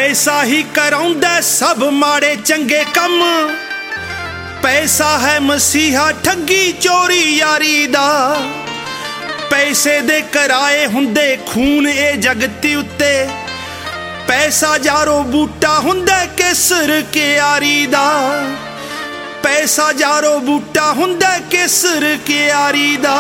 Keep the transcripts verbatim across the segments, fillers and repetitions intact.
पैसा ही कराउंदा सब माड़े चंगे कम। पैसा है मसीहा ठगी चोरी यारी दा। पैसे दे कराए हुंदे खून ए जगती उत्ते। पैसा जारो बूटा हुंदा केसर के यारी दा। पैसा जारो बूटा हुंदा केसर के यारी दा।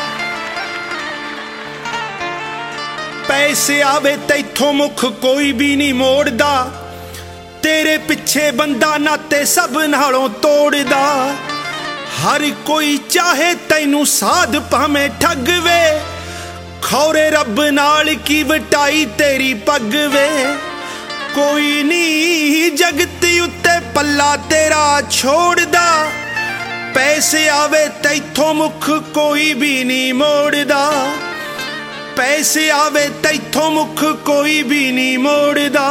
पैसे आवे तैथों मुख कोई भी नहीं मोड़दा। तेरे पिछे बंदा नाते सब नालों तोड़दा। हर कोई चाहे तैनू साध भावें ठगवे। खौरे रब नाल की वटाई तेरी पगवे। कोई नहीं जगती उत्ते पल्ला तेरा छोड़दा। पैसे आवे तैथों मुख कोई भी नहीं मोड़दा। पैसे आवे तैथों मुख कोई भी नहीं मोड़दा।